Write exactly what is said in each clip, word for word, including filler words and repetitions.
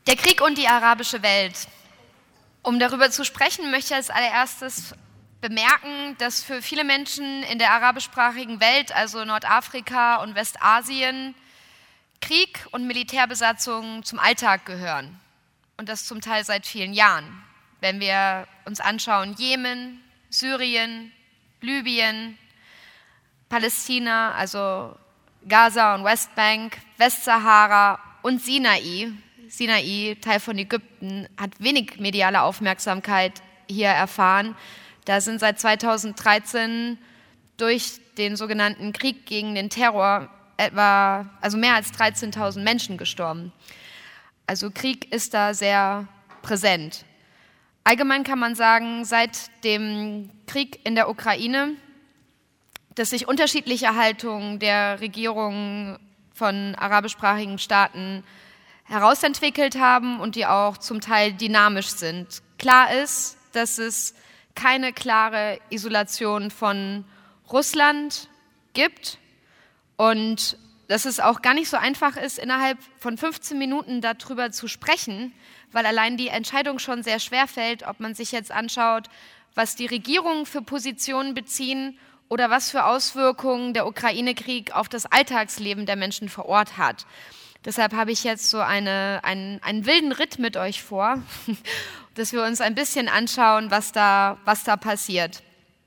Der Krieg und die arabische Welt. Um darüber zu sprechen, möchte ich als allererstes bemerken, dass für viele Menschen in der arabischsprachigen Welt, also Nordafrika und Westasien, Krieg und Militärbesatzung zum Alltag gehören. Und das zum Teil seit vielen Jahren. Wenn wir uns anschauen, Jemen, Syrien, Libyen, Palästina, also Gaza und Westbank, Westsahara und Sinai. Sinai, Teil von Ägypten, hat wenig mediale Aufmerksamkeit hier erfahren. Da sind seit zweitausenddreizehn durch den sogenannten Krieg gegen den Terror etwa, also mehr als dreizehntausend Menschen gestorben. Also Krieg ist da sehr präsent. Allgemein kann man sagen, seit dem Krieg in der Ukraine, dass sich unterschiedliche Haltungen der Regierungen von arabischsprachigen Staaten herausentwickelt haben und die auch zum Teil dynamisch sind. Klar ist, dass es keine klare Isolation von Russland gibt und dass es auch gar nicht so einfach ist, innerhalb von fünfzehn Minuten darüber zu sprechen, weil allein die Entscheidung schon sehr schwer fällt, ob man sich jetzt anschaut, was die Regierungen für Positionen beziehen oder was für Auswirkungen der Ukraine-Krieg auf das Alltagsleben der Menschen vor Ort hat. Deshalb habe ich jetzt so eine, einen, einen wilden Ritt mit euch vor, dass wir uns ein bisschen anschauen, was da, was da passiert.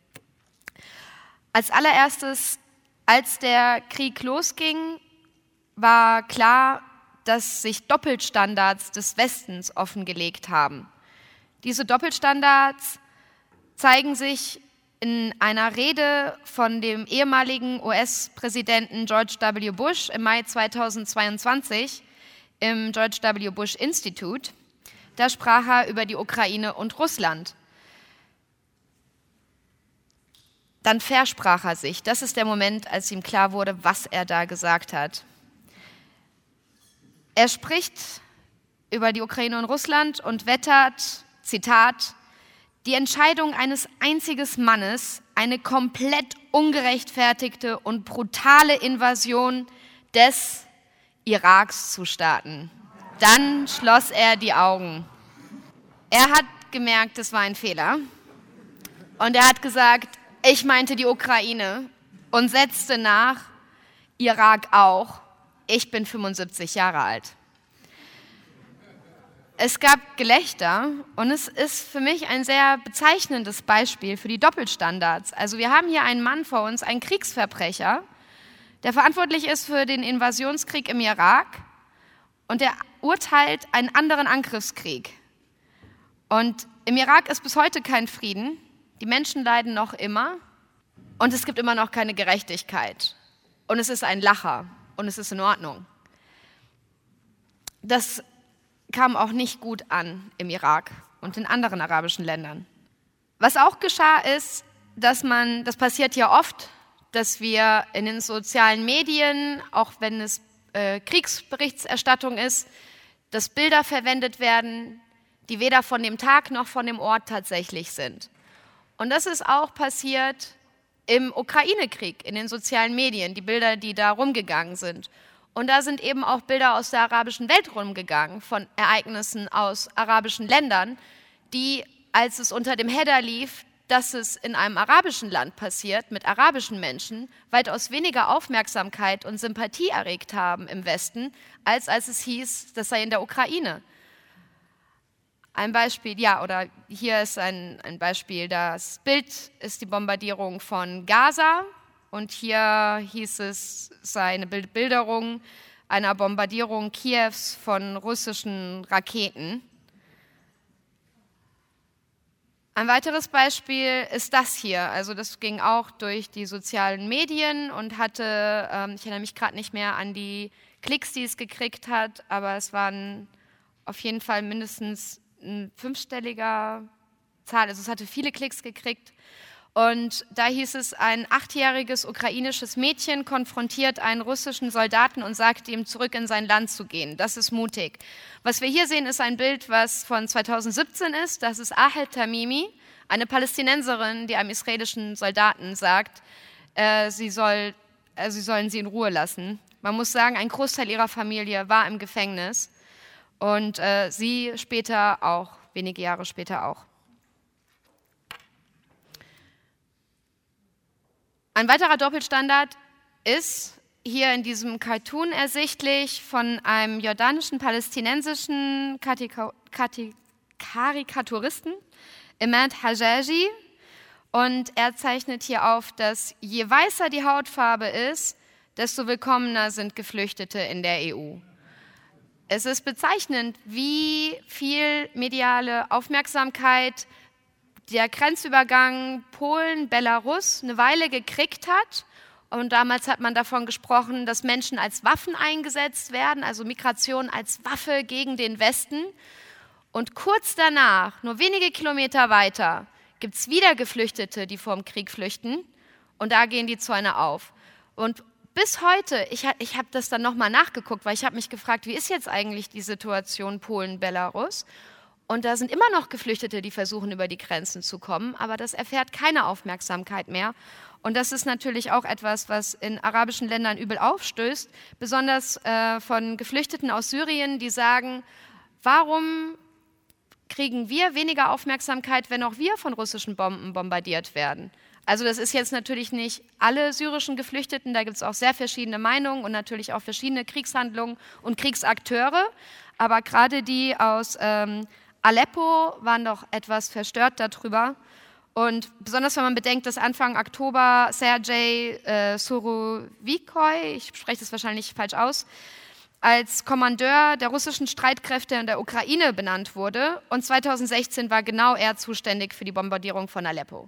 Als allererstes, als der Krieg losging, war klar, dass sich Doppelstandards des Westens offengelegt haben. Diese Doppelstandards zeigen sich in einer Rede von dem ehemaligen U S-Präsidenten George W. Bush im Mai zweitausendzweiundzwanzig im George W. Bush Institute. Da sprach er über die Ukraine und Russland. Dann versprach er sich. Das ist der Moment, als ihm klar wurde, was er da gesagt hat. Er spricht über die Ukraine und Russland und wettert, Zitat, die Entscheidung eines einzigen Mannes, eine komplett ungerechtfertigte und brutale Invasion des Iraks zu starten. Dann schloss er die Augen. Er hat gemerkt, es war ein Fehler. Und er hat gesagt, ich meinte die Ukraine und setzte nach, Irak auch. Ich bin fünfundsiebzig Jahre alt. Es gab Gelächter und es ist für mich ein sehr bezeichnendes Beispiel für die Doppelstandards. Also wir haben hier einen Mann vor uns, einen Kriegsverbrecher, der verantwortlich ist für den Invasionskrieg im Irak und der urteilt einen anderen Angriffskrieg. Und im Irak ist bis heute kein Frieden, die Menschen leiden noch immer und es gibt immer noch keine Gerechtigkeit. Und es ist ein Lacher und es ist in Ordnung. Das kam auch nicht gut an im Irak und in anderen arabischen Ländern. Was auch geschah ist, dass man, das passiert ja oft, dass wir in den sozialen Medien, auch wenn es äh, Kriegsberichterstattung ist, dass Bilder verwendet werden, die weder von dem Tag noch von dem Ort tatsächlich sind. Und das ist auch passiert im Ukraine-Krieg, in den sozialen Medien, die Bilder, die da rumgegangen sind. Und da sind eben auch Bilder aus der arabischen Welt rumgegangen, von Ereignissen aus arabischen Ländern, die, als es unter dem Header lief, dass es in einem arabischen Land passiert, mit arabischen Menschen, weitaus weniger Aufmerksamkeit und Sympathie erregt haben im Westen, als als es hieß, das sei in der Ukraine. Ein Beispiel, ja, oder hier ist ein, ein Beispiel, das Bild ist die Bombardierung von Gaza. Und hier hieß es, sei eine Bilderung einer Bombardierung Kiews von russischen Raketen. Ein weiteres Beispiel ist das hier. Also das ging auch durch die sozialen Medien und hatte, ähm, ich erinnere mich gerade nicht mehr an die Klicks, die es gekriegt hat, aber es waren auf jeden Fall mindestens ein fünfstelliger Zahl. Also es hatte viele Klicks gekriegt. Und da hieß es, ein achtjähriges ukrainisches Mädchen konfrontiert einen russischen Soldaten und sagt ihm, zurück in sein Land zu gehen. Das ist mutig. Was wir hier sehen, ist ein Bild, was von zweitausendsiebzehn ist. Das ist Ahel Tamimi, eine Palästinenserin, die einem israelischen Soldaten sagt, äh, sie, soll, äh, sie sollen sie in Ruhe lassen. Man muss sagen, ein Großteil ihrer Familie war im Gefängnis. und äh, sie später auch, wenige Jahre später auch. Ein weiterer Doppelstandard ist hier in diesem Cartoon ersichtlich von einem jordanischen, palästinensischen Karikaturisten, Imad Hajaji. Und er zeichnet hier auf, dass je weißer die Hautfarbe ist, desto willkommener sind Geflüchtete in der E U. Es ist bezeichnend, wie viel mediale Aufmerksamkeit der Grenzübergang Polen-Belarus eine Weile gekriegt hat. Und damals hat man davon gesprochen, dass Menschen als Waffen eingesetzt werden, also Migration als Waffe gegen den Westen. Und kurz danach, nur wenige Kilometer weiter, gibt es wieder Geflüchtete, die vor dem Krieg flüchten. Und da gehen die Zäune auf. Und bis heute, ich, ich habe das dann nochmal nachgeguckt, weil ich habe mich gefragt, wie ist jetzt eigentlich die Situation Polen-Belarus? Und da sind immer noch Geflüchtete, die versuchen, über die Grenzen zu kommen, aber das erfährt keine Aufmerksamkeit mehr. Und das ist natürlich auch etwas, was in arabischen Ländern übel aufstößt, besonders äh, von Geflüchteten aus Syrien, die sagen, warum kriegen wir weniger Aufmerksamkeit, wenn auch wir von russischen Bomben bombardiert werden? Also das ist jetzt natürlich nicht alle syrischen Geflüchteten, da gibt es auch sehr verschiedene Meinungen und natürlich auch verschiedene Kriegshandlungen und Kriegsakteure, aber gerade die aus ähm, Aleppo waren doch etwas verstört darüber. Und besonders wenn man bedenkt, dass Anfang Oktober Sergei äh, Surovichoi, ich spreche das wahrscheinlich falsch aus, als Kommandeur der russischen Streitkräfte in der Ukraine benannt wurde. Und zweitausendsechzehn war genau er zuständig für die Bombardierung von Aleppo.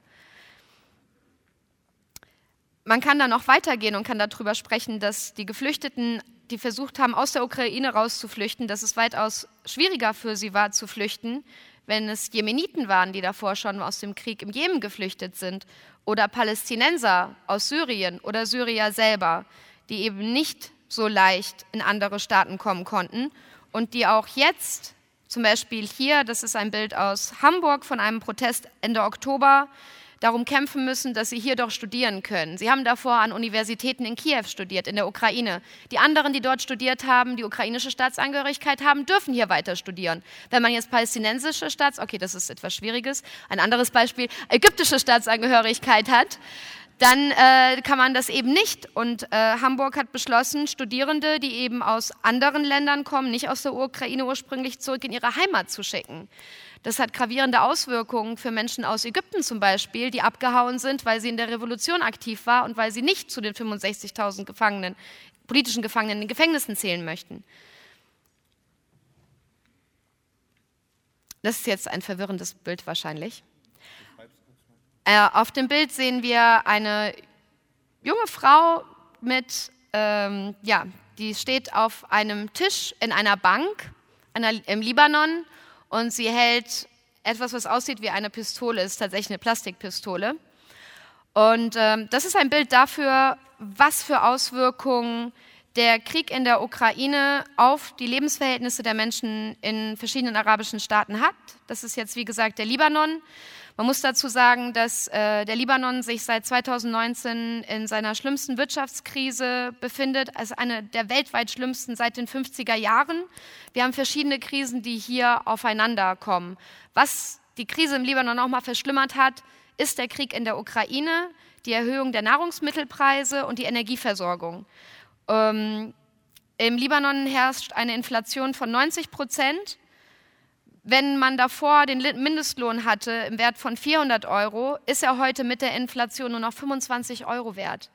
Man kann da noch weitergehen und kann darüber sprechen, dass die Geflüchteten, die versucht haben, aus der Ukraine rauszuflüchten, dass es weitaus schwieriger für sie war zu flüchten, wenn es Jemeniten waren, die davor schon aus dem Krieg im Jemen geflüchtet sind, oder Palästinenser aus Syrien oder Syrier selber, die eben nicht so leicht in andere Staaten kommen konnten und die auch jetzt, zum Beispiel hier, das ist ein Bild aus Hamburg von einem Protest Ende Oktober, darum kämpfen müssen, dass sie hier doch studieren können. Sie haben davor an Universitäten in Kiew studiert, in der Ukraine. Die anderen, die dort studiert haben, die ukrainische Staatsangehörigkeit haben, dürfen hier weiter studieren. Wenn man jetzt palästinensische Staats... Okay, das ist etwas Schwieriges. Ein anderes Beispiel, ägyptische Staatsangehörigkeit hat, dann äh, kann man das eben nicht. Und äh, Hamburg hat beschlossen, Studierende, die eben aus anderen Ländern kommen, nicht aus der Ukraine ursprünglich, zurück in ihre Heimat zu schicken. Das hat gravierende Auswirkungen für Menschen aus Ägypten zum Beispiel, die abgehauen sind, weil sie in der Revolution aktiv war und weil sie nicht zu den fünfundsechzigtausend Gefangenen, politischen Gefangenen in den Gefängnissen zählen möchten. Das ist jetzt ein verwirrendes Bild wahrscheinlich. Äh, auf dem Bild sehen wir eine junge Frau mit, ähm, ja, die steht auf einem Tisch in einer Bank einer, im Libanon. Und sie hält etwas, was aussieht wie eine Pistole, ist tatsächlich eine Plastikpistole. Und ähm, das ist ein Bild dafür, was für Auswirkungen der Krieg in der Ukraine auf die Lebensverhältnisse der Menschen in verschiedenen arabischen Staaten hat. Das ist jetzt, wie gesagt, der Libanon. Man muss dazu sagen, dass äh, der Libanon sich seit zweitausendneunzehn in seiner schlimmsten Wirtschaftskrise befindet, also eine der weltweit schlimmsten seit den fünfziger Jahren. Wir haben verschiedene Krisen, die hier aufeinander kommen. Was die Krise im Libanon auch mal verschlimmert hat, ist der Krieg in der Ukraine, die Erhöhung der Nahrungsmittelpreise und die Energieversorgung. Ähm, Im Libanon herrscht eine Inflation von neunzig Prozent. Wenn man davor den Mindestlohn hatte im Wert von vierhundert Euro, ist er heute mit der Inflation nur noch fünfundzwanzig Euro wert.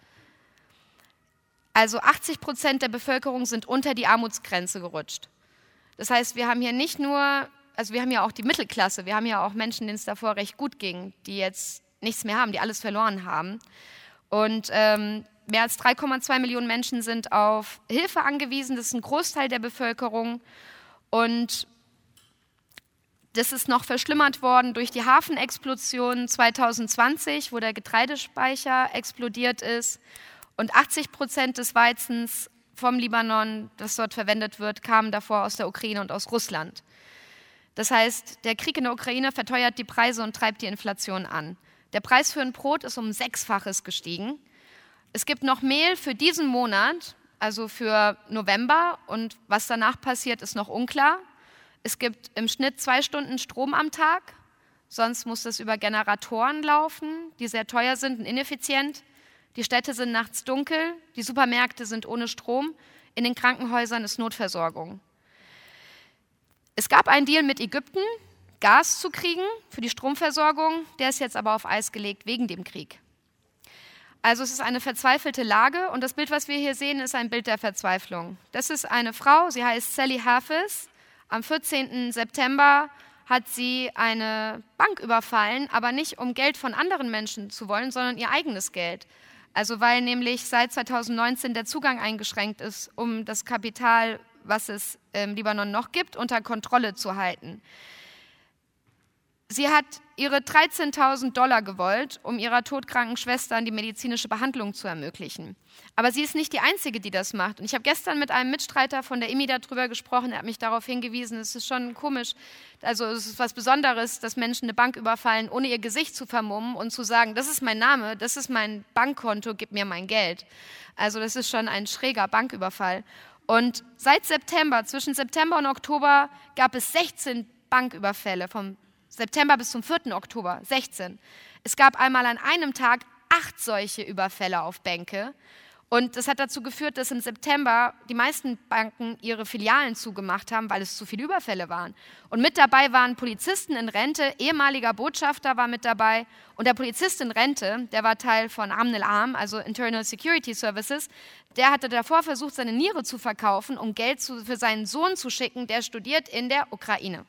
Also achtzig Prozent der Bevölkerung sind unter die Armutsgrenze gerutscht. Das heißt, wir haben hier nicht nur, also wir haben ja auch die Mittelklasse, wir haben ja auch Menschen, denen es davor recht gut ging, die jetzt nichts mehr haben, die alles verloren haben. Und ähm, mehr als drei Komma zwei Millionen Menschen sind auf Hilfe angewiesen, das ist ein Großteil der Bevölkerung. Und das ist noch verschlimmert worden durch die Hafenexplosion zweitausendzwanzig, wo der Getreidespeicher explodiert ist. Und achtzig Prozent des Weizens vom Libanon, das dort verwendet wird, kamen davor aus der Ukraine und aus Russland. Das heißt, der Krieg in der Ukraine verteuert die Preise und treibt die Inflation an. Der Preis für ein Brot ist um Sechsfaches gestiegen. Es gibt noch Mehl für diesen Monat, also für November, und was danach passiert, ist noch unklar. Es gibt im Schnitt zwei Stunden Strom am Tag, sonst muss es über Generatoren laufen, die sehr teuer sind und ineffizient. Die Städte sind nachts dunkel, die Supermärkte sind ohne Strom, in den Krankenhäusern ist Notversorgung. Es gab einen Deal mit Ägypten, Gas zu kriegen für die Stromversorgung, der ist jetzt aber auf Eis gelegt wegen dem Krieg. Also es ist eine verzweifelte Lage und das Bild, was wir hier sehen, ist ein Bild der Verzweiflung. Das ist eine Frau, sie heißt Sally Hafiz. Am vierzehnten September hat sie eine Bank überfallen, aber nicht um Geld von anderen Menschen zu wollen, sondern ihr eigenes Geld. Also weil nämlich seit zweitausendneunzehn der Zugang eingeschränkt ist, um das Kapital, was es im Libanon noch gibt, unter Kontrolle zu halten. Sie hat ihre dreizehntausend Dollar gewollt, um ihrer todkranken Schwester die medizinische Behandlung zu ermöglichen. Aber sie ist nicht die Einzige, die das macht. Und ich habe gestern mit einem Mitstreiter von der I M I darüber gesprochen, er hat mich darauf hingewiesen, es ist schon komisch, also es ist was Besonderes, dass Menschen eine Bank überfallen, ohne ihr Gesicht zu vermummen und zu sagen, das ist mein Name, das ist mein Bankkonto, gib mir mein Geld. Also das ist schon ein schräger Banküberfall. Und seit September, zwischen September und Oktober, gab es sechzehn Banküberfälle, vom September bis zum vierten Oktober, sechzehn. Es gab einmal an einem Tag acht solche Überfälle auf Bänke. Und das hat dazu geführt, dass im September die meisten Banken ihre Filialen zugemacht haben, weil es zu viele Überfälle waren. Und mit dabei waren Polizisten in Rente, ehemaliger Botschafter war mit dabei. Und der Polizist in Rente, der war Teil von Amn al-Am, also Internal Security Services, der hatte davor versucht, seine Niere zu verkaufen, um Geld zu, für seinen Sohn zu schicken, der studiert in der Ukraine.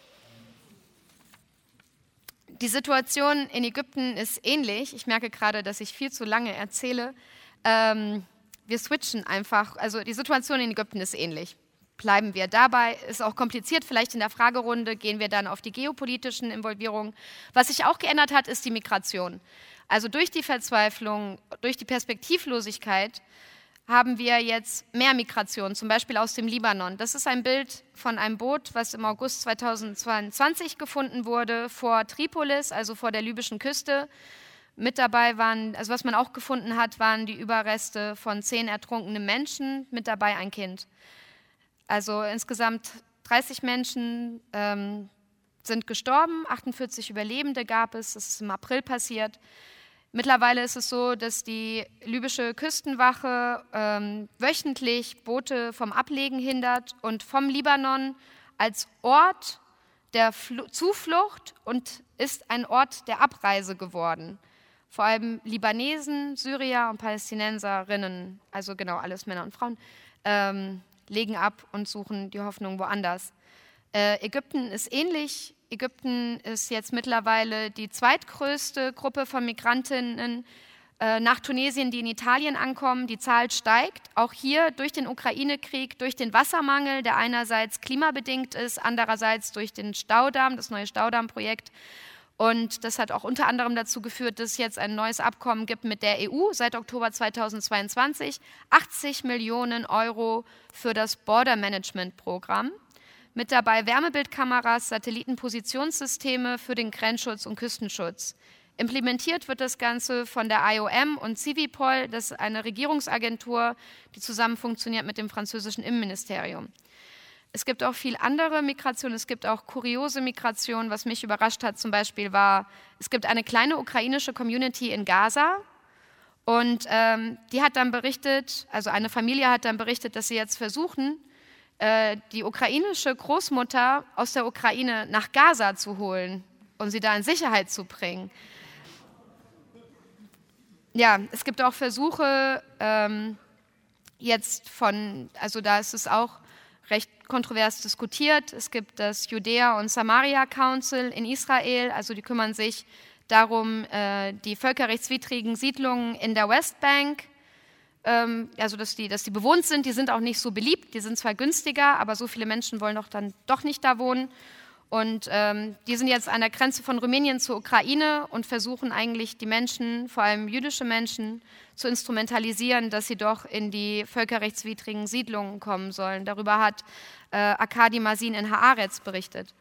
Die Situation in Ägypten ist ähnlich. Ich merke gerade, dass ich viel zu lange erzähle. Ähm, wir switchen einfach. Also die Situation in Ägypten ist ähnlich. Bleiben wir dabei. Ist auch kompliziert. Vielleicht in der Fragerunde gehen wir dann auf die geopolitischen Involvierungen. Was sich auch geändert hat, ist die Migration. Also durch die Verzweiflung, durch die Perspektivlosigkeit haben wir jetzt mehr Migration, zum Beispiel aus dem Libanon. Das ist ein Bild von einem Boot, was im August zweitausendzweiundzwanzig gefunden wurde, vor Tripolis, also vor der libyschen Küste. Mit dabei waren, also was man auch gefunden hat, waren die Überreste von zehn ertrunkenen Menschen, mit dabei ein Kind. Also insgesamt dreißig Menschen ähm, sind gestorben, achtundvierzig Überlebende gab es, das ist im April passiert. Mittlerweile ist es so, dass die libysche Küstenwache ähm, wöchentlich Boote vom Ablegen hindert und vom Libanon als Ort der Fl- Zuflucht und ist ein Ort der Abreise geworden. Vor allem Libanesen, Syrier und Palästinenserinnen, also genau alles Männer und Frauen, ähm, legen ab und suchen die Hoffnung woanders. Äh, Ägypten ist ähnlich. Ägypten ist jetzt mittlerweile die zweitgrößte Gruppe von Migrantinnen äh, nach Tunesien, die in Italien ankommen. Die Zahl steigt, auch hier durch den Ukraine-Krieg, durch den Wassermangel, der einerseits klimabedingt ist, andererseits durch den Staudamm, das neue Staudammprojekt. Und das hat auch unter anderem dazu geführt, dass es jetzt ein neues Abkommen gibt mit der E U seit Oktober zweitausendzweiundzwanzig, achtzig Millionen Euro für das Border Management Programm. Mit dabei Wärmebildkameras, Satellitenpositionssysteme für den Grenzschutz und Küstenschutz. Implementiert wird das Ganze von der I O M und Civipol, das ist eine Regierungsagentur, die zusammen funktioniert mit dem französischen Innenministerium. Es gibt auch viel andere Migration, es gibt auch kuriose Migration. Was mich überrascht hat zum Beispiel war, es gibt eine kleine ukrainische Community in Gaza und ähm, die hat dann berichtet, also eine Familie hat dann berichtet, dass sie jetzt versuchen, die ukrainische Großmutter aus der Ukraine nach Gaza zu holen und sie da in Sicherheit zu bringen. Ja, es gibt auch Versuche ähm, jetzt von, also da ist es auch recht kontrovers diskutiert. Es gibt das Judäa und Samaria Council in Israel, also die kümmern sich darum, äh, die völkerrechtswidrigen Siedlungen in der Westbank, also dass die, dass die bewohnt sind, die sind auch nicht so beliebt, die sind zwar günstiger, aber so viele Menschen wollen doch dann doch nicht da wohnen. Und ähm, die sind jetzt an der Grenze von Rumänien zur Ukraine und versuchen eigentlich die Menschen, vor allem jüdische Menschen, zu instrumentalisieren, dass sie doch in die völkerrechtswidrigen Siedlungen kommen sollen. Darüber hat äh, Arkadi Masin in Haaretz berichtet.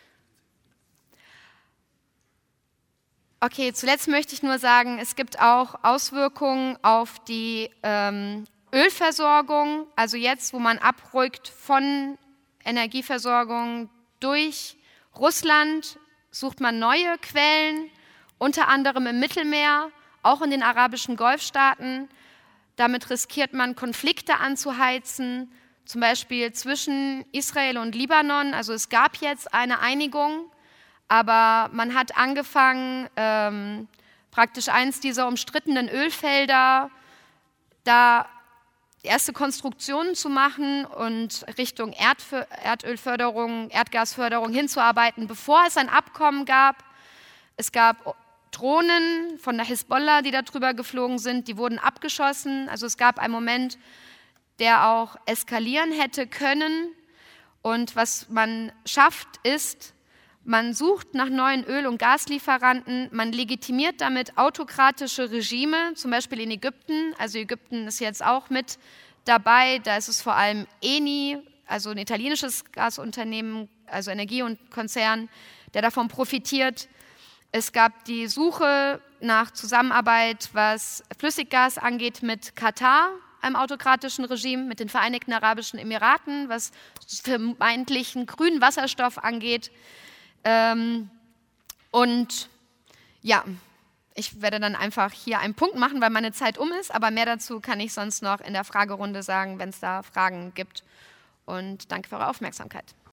Okay, zuletzt möchte ich nur sagen, es gibt auch Auswirkungen auf die ähm, Ölversorgung. Also jetzt, wo man abrückt von Energieversorgung durch Russland sucht man neue Quellen, unter anderem im Mittelmeer, auch in den arabischen Golfstaaten. Damit riskiert man, Konflikte anzuheizen, zum Beispiel zwischen Israel und Libanon. Also es gab jetzt eine Einigung, aber man hat angefangen, ähm, praktisch eins dieser umstrittenen Ölfelder, da erste Konstruktionen zu machen und Richtung Erdf- Erdölförderung, Erdgasförderung hinzuarbeiten, bevor es ein Abkommen gab. Es gab Drohnen von der Hisbollah, die da drüber geflogen sind, die wurden abgeschossen. Also es gab einen Moment, der auch eskalieren hätte können. Und was man schafft, ist, man sucht nach neuen Öl- und Gaslieferanten, man legitimiert damit autokratische Regime, zum Beispiel in Ägypten. Also Ägypten ist jetzt auch mit dabei, da ist es vor allem Eni, also ein italienisches Gasunternehmen, also Energie- und Konzern, der davon profitiert. Es gab die Suche nach Zusammenarbeit, was Flüssiggas angeht, mit Katar, einem autokratischen Regime, mit den Vereinigten Arabischen Emiraten, was vermeintlichen grünen Wasserstoff angeht. Ähm, und ja, ich werde dann einfach hier einen Punkt machen, weil meine Zeit um ist, aber mehr dazu kann ich sonst noch in der Fragerunde sagen, wenn es da Fragen gibt. Und danke für eure Aufmerksamkeit.